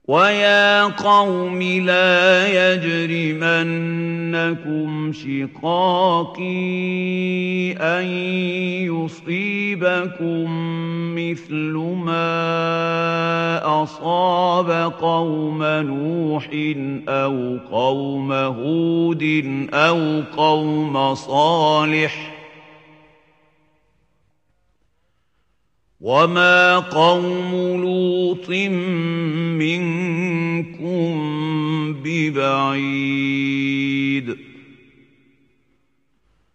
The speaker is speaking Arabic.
وَيَا قَوْمِ لَا يَجْرِمَنَّكُمْ شِقَاقِي أَن يُصِيبَكُم مِّثْلُ مَا أَصَابَ قَوْمَ نُوحٍ أَوْ قَوْمَ هُودٍ أَوْ قَوْمَ صَالِحٍ ۚ وَمَا قَوْمُ لُوطٍ مِّنكُم بِبَعِيدٍ